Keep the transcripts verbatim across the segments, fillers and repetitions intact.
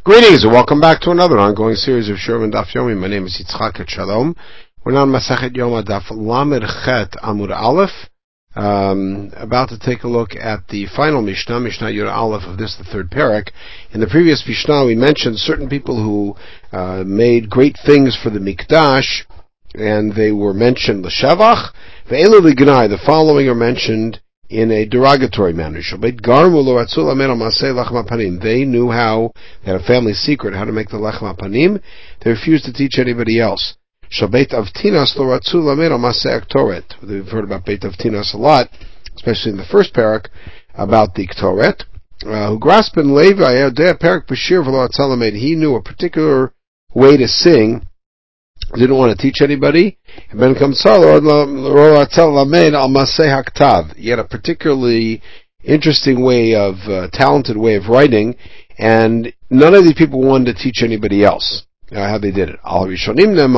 Greetings and welcome back to another ongoing series of Sherman Daf Yomi. My name is Yitzchak Shalom. We're now on Masachet Yom Daf Lamed Chet Amud Aleph. Um, about to take a look at the final Mishnah, Mishnah Yud Aleph of this, the third parak. In the previous Mishnah, we mentioned certain people who uh, made great things for the Mikdash, and they were mentioned l'shavach. Ve'elu l'gnai. The following are mentioned in a derogatory manner. They knew how, they had a family secret, how to make the lechem hapanim. They refused to teach anybody else. We've heard about Beit Avtinas a lot, especially in the first parak, about the Ktoret. Who grasped in Levi, he knew a particular way to sing, didn't want to teach anybody. He had a particularly interesting way of, uh, talented way of writing, and none of these people wanted to teach anybody else uh, how they did it. Who are the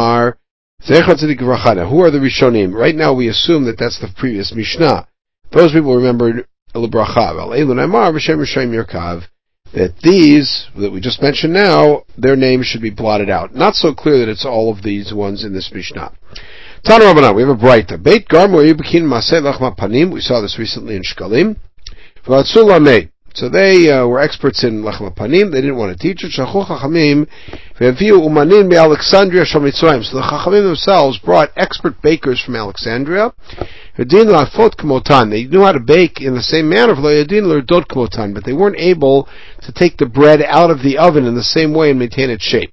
Rishonim? Right now we assume that that's the previous Mishnah. Those people remembered that these, that we just mentioned now, their names should be blotted out. Not so clear that it's all of these ones in this Mishnah. Tana Rabbanan, we have a Braita. Beit Garmu Yibukin Maseh Lachma Panim. We saw this recently in Shkalim. So they uh, were experts in Lachma Panim. They didn't want to teach it. Shachu Chachamim Ve'aviu Umanin Be'Alexandria Shal Mitzrayim. So the Chachamim themselves brought expert bakers from Alexandria. They knew how to bake in the same manner, but they weren't able to take the bread out of the oven in the same way and maintain its shape.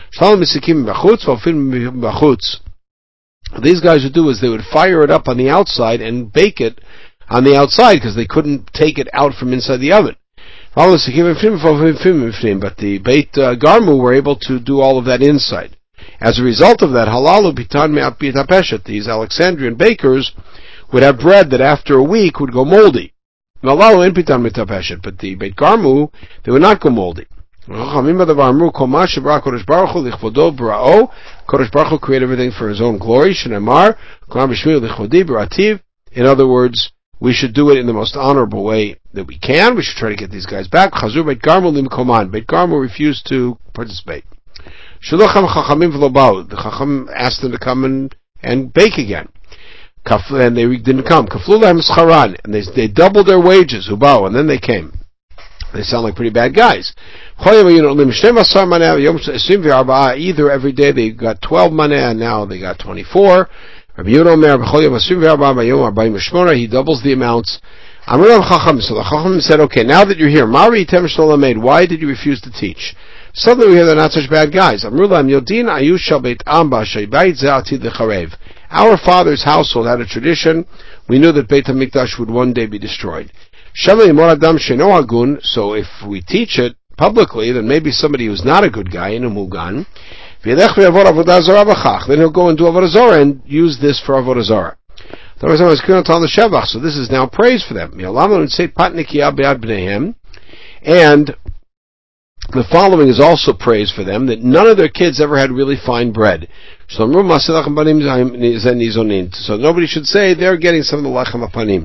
What these guys would do is they would fire it up on the outside and bake it on the outside because they couldn't take it out from inside the oven. But the Beit uh, Garmu were able to do all of that inside. As a result of that, halalu pitan me'at pitapeshet, these Alexandrian bakers would have bread that after a week would go moldy. But the Beit Garmu, they would not go moldy. Kodesh Baruch Hu created everything for His own glory. In other words, we should do it in the most honorable way that we can. We should try to get these guys back. Beit Garmu refused to participate. The Chacham asked them to come and, and bake again. And they didn't come. And they, they doubled their wages, Ubao, and then they came. They sound like pretty bad guys. Either every day they got twelve maneh, and now they got twenty-four. He doubles the amounts. So the Chacham said, okay, now that you're here, why did you refuse to teach? Suddenly we hear they're not such bad guys. Our father's household had a tradition. We knew that Beit HaMikdash would one day be destroyed. So if we teach it publicly, then maybe somebody who's not a good guy in a mugan, then he'll go and do avodah zarah and use this for avodah zarah. So this is now praise for them. And the following is also praise for them, that none of their kids ever had really fine bread. So nobody should say they're getting some of the lechem hapanim.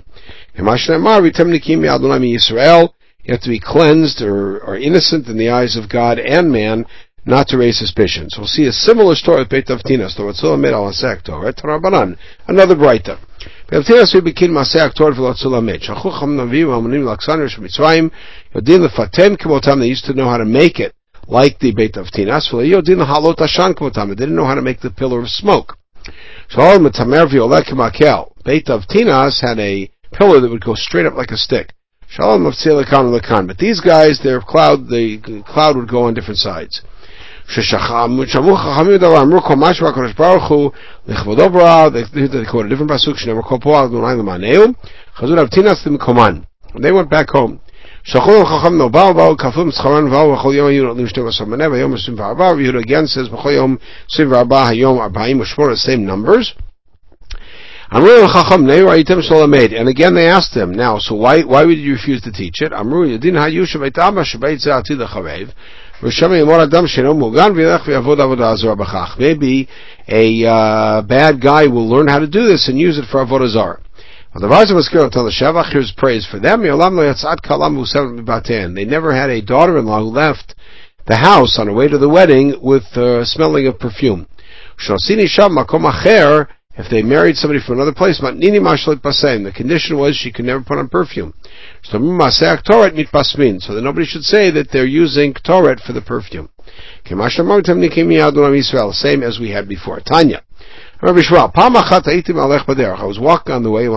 You have to be cleansed or, or innocent in the eyes of God and man, not to raise suspicion. So we'll see a similar story with Beit Avtinas. Another Braita. Beit Avtinas we begin Maseh Aktor v'Lotzulamet. Shachu Chacham Naviim Amanim L'Alexandria Shemitzrayim. Yodin Lefaten K'motam. They used to know how to make it like the Beit Avtinas. Yodin Halot Ashan K'motam. They didn't know how to make the pillar of smoke. Shalom Metamer V'Olek K'makel. Beit Avtinas had a pillar that would go straight up like a stick. Shalom Mavtzei Lekan Lekan. But these guys, their cloud, the cloud would go on different sides. They quote a different pasuk. When they went back home, Yehuda again says same numbers. And again they asked him, now, so why why would you refuse to teach it? Maybe a uh, bad guy will learn how to do this and use it for avodah zarah. Here's praise for them. They never had a daughter-in-law who left the house on the way to the wedding with uh, smelling of perfume. If they married somebody from another place, the condition was she could never put on perfume. So that nobody should say that they're using Ktoret for the perfume. Same as we had before. Tanya. I was walking on the way.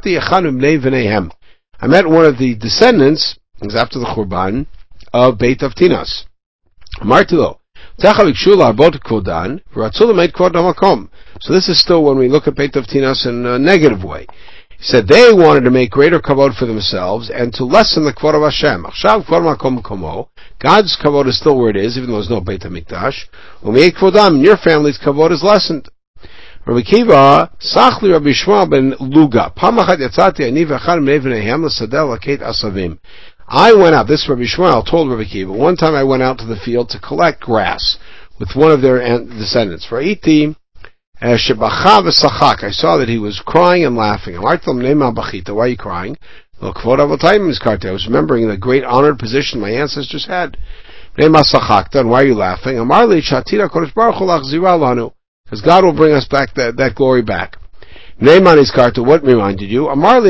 I met one of the descendants, it was after the Churban, of Beit Avtinas. So this is still when we look at Beit Avtinas in a negative way. He said they wanted to make greater kavod for themselves and to lessen the kvod of Hashem. God's kavod is still where it is, even though there's no Beit HaMikdash. Your family's kavod is lessened. Rabbi Kiva, Sachli Rabbi Shmuel ben Luga. I went out, this Rabbi Shmuel told Rabbi Kiva, one time I went out to the field to collect grass with one of their descendants. For Iti, I saw that he was crying and laughing. Why are you crying? I was remembering the great honored position my ancestors had. Then why are you laughing? Because God will bring us back that, that glory back. What reminded you?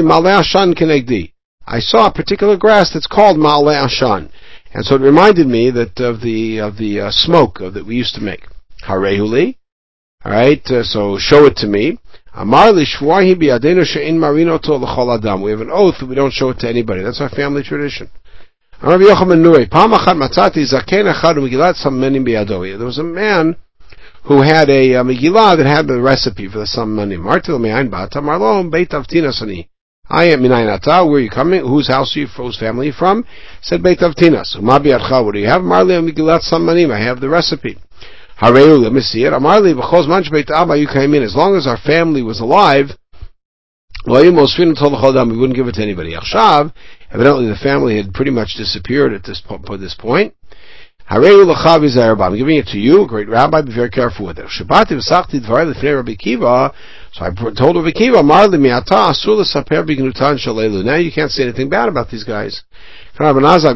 I saw a particular grass that's called Ma'aleh Ashan. And so it reminded me that of the of the uh, smoke uh, that we used to make. Harehuli. Alright, uh, so show it to me. Amar li shvuahi biyadenu she'in marino to l'chol adam. We have an oath that we don't show it to anybody. That's our family tradition. There was a man who had a, a Megillah that had the recipe for the Sammanim. Martil me'ain bata marlom beit avtinas ani. I am minayin. Where are you coming? Whose house are you? Whose family are you from? Said Beit Avtinas. Umabi Adcha. What do you have? Marli Megillat Sammanim. I have the recipe. Hareu. Let me see it. Amarli b'chos manch Beit Abba. You came in. As long as our family was alive, we wouldn't give it to anybody. Achshav. Evidently, the family had pretty much disappeared at this point. At this point. Hareu l'chav izayarbam. I'm giving it to you, great rabbi. Be very careful with it. Shabbat v'sachti dvaray l'fnei Rabbi Kiva. So I told Rabbi Kiva, Marli mi'ata asur l'saper b'gnutan shalelu. Now you can't say anything bad about these guys. So Ben uh,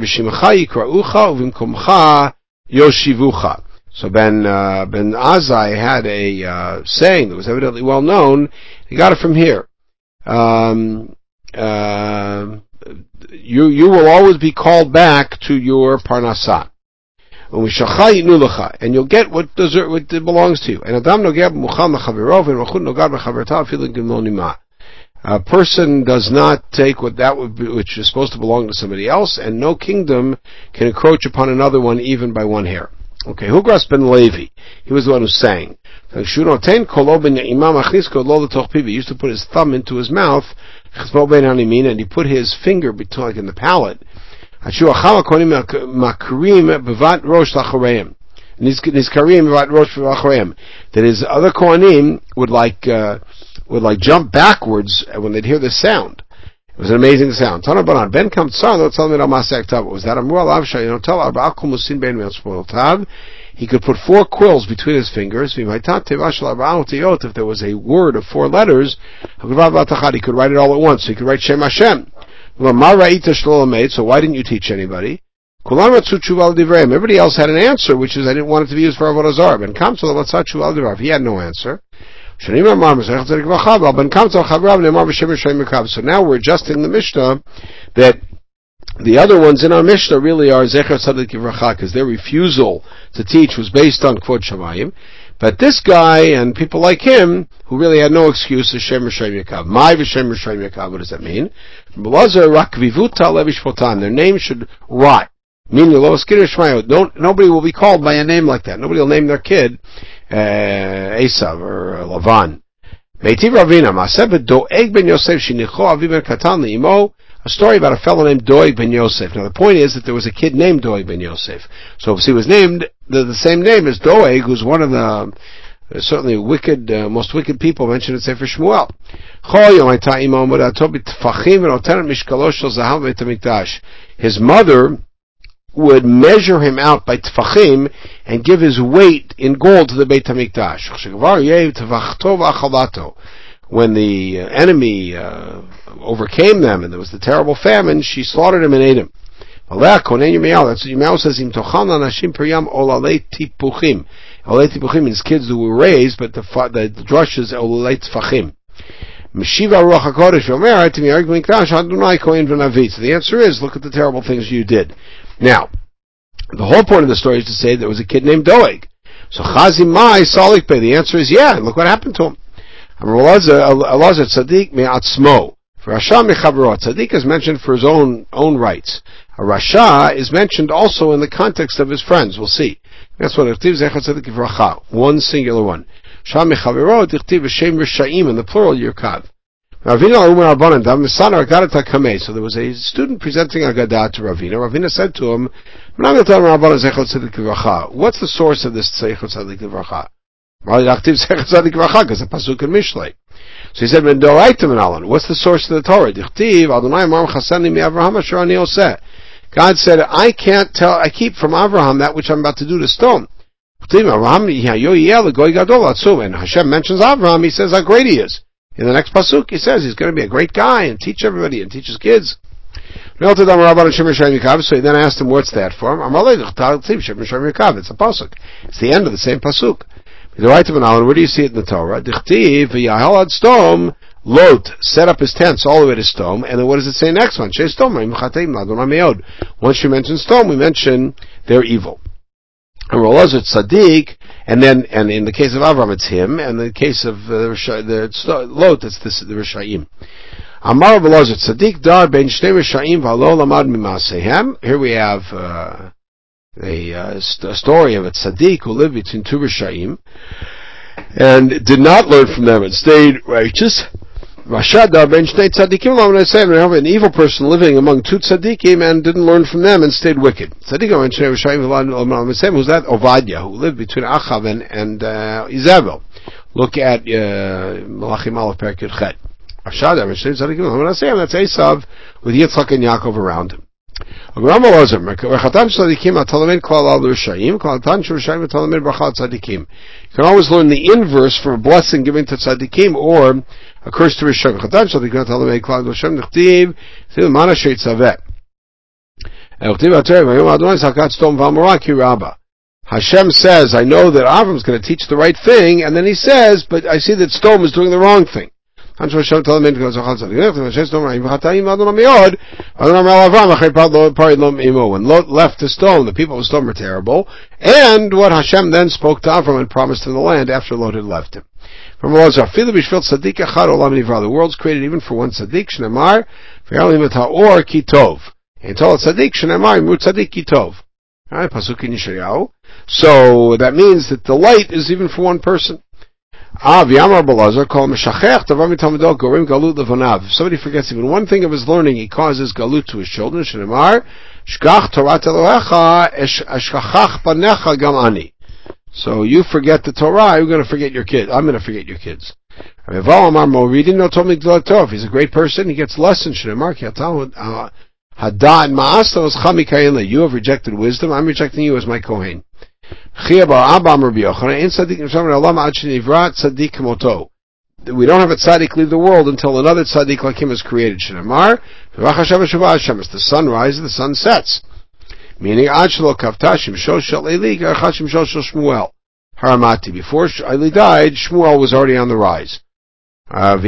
Ben Azai had a uh, saying that was evidently well known. He got it from here. Um, uh, you you will always be called back to your parnasah. And you'll get what deserve, what belongs to you. And Adam nogab muchal mechaverov and rachut nogad mechavertav feeling gimlonima. A person does not take what that would be, which is supposed to belong to somebody else, and no kingdom can encroach upon another one even by one hair. Okay, Hugras ben Levi, he was the one who sang. He used to put his thumb into his mouth, and he put his finger between, like in the palate. That his other kohanim would like uh, would like jump backwards when they'd hear the sound. It was an amazing sound. Ben kam tsar lo tell me was that Amru alav shay you know tell arba kol musin ben me'otav. He could put four quills between his fingers. If there was a word of four letters, he could write it all at once. So he could write Shem Hashem. So why didn't you teach anybody? Everybody else had an answer, which is I didn't want it to be used for Avodah Zarah. He had no answer. So now we're adjusting the Mishnah that the other ones in our Mishnah really are Zecher Tzadik Yivracha, because their refusal to teach was based on Kvod Shamayim. But this guy and people like him, who really had no excuse, is Shem Rishayim Yakav. My V'Shem Rishayim Yakav, what does that mean? Their name should rot. Meaning, nobody will be called by a name like that. Nobody will name their kid uh, Esav or uh, Lavan. A story about a fellow named Doeg ben Yosef. Now the point is that there was a kid named Doeg ben Yosef. So if he was named the, the same name as Doeg, who's one of the uh, certainly wicked, uh, most wicked people mentioned in Sefer Shmuel. His mother would measure him out by tfachim and give his weight in gold to the Beit HaMikdash. When the enemy uh, overcame them and there was the terrible famine, she slaughtered him and ate him. Aleh konen Yirmiyahu. That's what Yirmiyahu says. Im tochal anashim priyam olalei tipuchim. Olalei tipuchim means kids who were raised, but the the, the drush is olalei tfachim. Meshiva ruach hakodesh omer to me arguing mikdash Adonai kohen v'navi. So the answer is, look at the terrible things you did. Now, the whole point of the story is to say there was a kid named Doeg. So Chazim Mai Salik Pei. The answer is yeah. And look what happened to him. Elazar Tzaddik me'atzmo. For Rasha mechavro. Tzaddik is mentioned for his own own rights. A Rasha is mentioned also in the context of his friends. We'll see. That's what Dichtiv Zechar Tzaddik V'racha. One singular one. Shah mechavro Dichtiv V'shem Rishaim in the plural Yirkav. So there was a student presenting Agadah to Ravina. Ravina said to him, what's the source of this Seichot Tzadik Livracha? Because the Pasuk in Mishlei. So he said, what's the source of the Torah? God said, I can't tell, I keep from Avraham that which I'm about to do to stone. And Hashem mentions Avraham, he says how great he is. In the next pasuk, he says he's going to be a great guy and teach everybody and teach his kids. So he then asked him, what's that for? It's a pasuk. It's the end of the same pasuk. Where do you see it in the Torah? Lot set up his tents all the way to Stom, and then what does it say next one? Once you mention Stom, we mention their evil. And Rolazar Tzaddik, and then, and in the case of Avram, it's him, and in the case of uh, the Lot, it's this, the Rishaim. Amar Rolazar Tzaddik dar ben shnei Rishaim v'alo lamad mimasehem. Here we have uh, a, uh, st- a story of a Tzaddik who lived between two Rishaim, and did not learn from them and stayed righteous. Rashad dar ben shnei tzaddikim lamad mimasehem. We have an evil person living among two tzaddikim and didn't learn from them and stayed wicked. Tzaddik dar ben shnei Rishaim v'alo lamad mimasehem. Who's that? Ovadia, who lived between Achav and, and uh, Izabel. Look at uh, Malachim Aleph Perek Yud Chet. Rashad dar ben shnei tzaddikim lamad mimasehem. That's Esav with Yitzchak and Yaakov around him. You can always learn the inverse from a blessing given to tzaddikim or a curse to Rishon. Hashem says, I know that Avram's going to teach the right thing, and then he says, but I see that Stom is doing the wrong thing. When Lot left the stone, the people of Sodom were terrible, and what Hashem then spoke to Avram and promised him the land after Lot had left him. From the world's created even for one tzaddik, Shnemar, or Kitov. And told tzaddik, Shnemar, Imut tzaddik Kitov. Alright, Pasuk in Yeshayahu. So that means that the light is even for one person. If somebody forgets even one thing of his learning, he causes galut to his children. So you forget the Torah, you're going to forget your kid. I'm going to forget your kids. If he's a great person, he gets lessons. You have rejected wisdom, I'm rejecting you as my Kohen. We don't have a tzaddik leave the world until another tzaddik like him is created. Shenamar, it's the sunrise, the sun sets. Meaning, Haramati. Before Eli died, Shmuel was already on the rise. God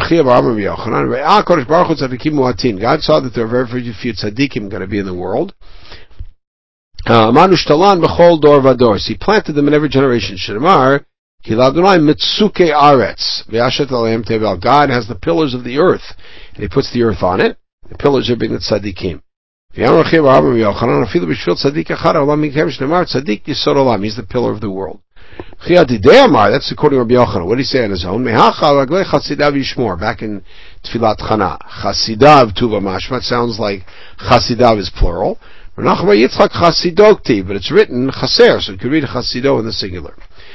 saw that there were very few tzaddikim going to be in the world. Uh, he planted them in every generation. God has the pillars of the earth, and He puts the earth on it. The pillars are being the tzaddikim. He's the pillar of the world. That's according to Rabbi Yochanan. What did he say on his own? Back in Tfilat Chana. Chasidav Tuva Mashmat sounds like Chasidav is plural. But it's written chaser, so you could read chasido in the singular.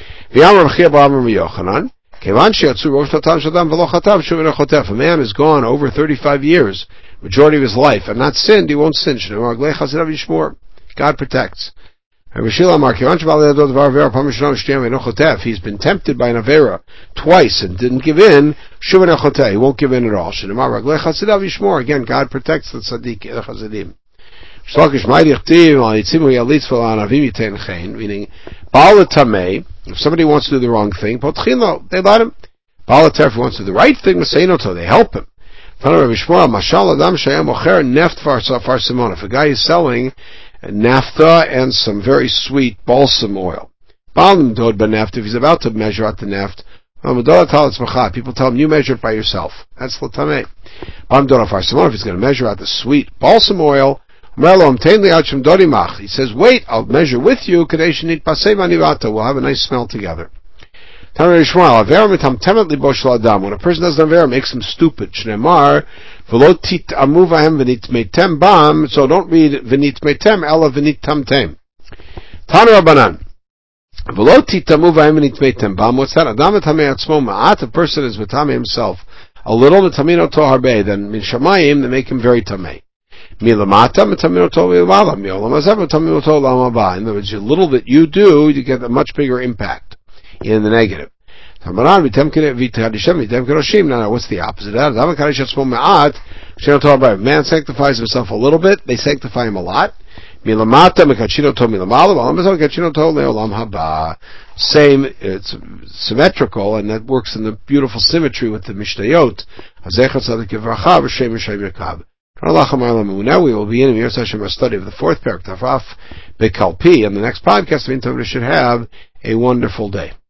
A man is gone over thirty-five years, majority of his life, and not sinned, he won't sin. God protects. He's been tempted by an avera twice and didn't give in, he won't give in at all. Again, God protects the tzaddik, the chassidim. Meaning, Baal Tameh, if somebody wants to do the wrong thing, they let him. Baal Ter, if he wants to do the right thing, they help him. If a guy is selling naphtha and some very sweet balsam oil, if he's about to measure out the naphtha, people tell him, you measure it by yourself. That's Latameh. If he's going to measure out the sweet balsam oil, he says, wait, I'll measure with you, we'll have a nice smell together. When a person does an avera, makes him stupid. So don't read v'nit metem, ela v'nit tamtem. Tanu Rabbanan. What's that? Adam v'tamei atzmo ma'at. A person is v'tamei himself a little, v'tamino to harbe. Then min shamayim, they make him very tamei. Milamata v'tamino to milamala. Miolam hazeh v'tamino to olam haba. In other words, the little that you do, you get a much bigger impact in the negative. Now, what's the opposite of that? Man sanctifies himself a little bit, they sanctify him a lot. Same, it's symmetrical, and that works in the beautiful symmetry with the Mishnayot. Now we will be in our study of the fourth paragraph, Bekalpi, and the next podcast. We should have a wonderful day.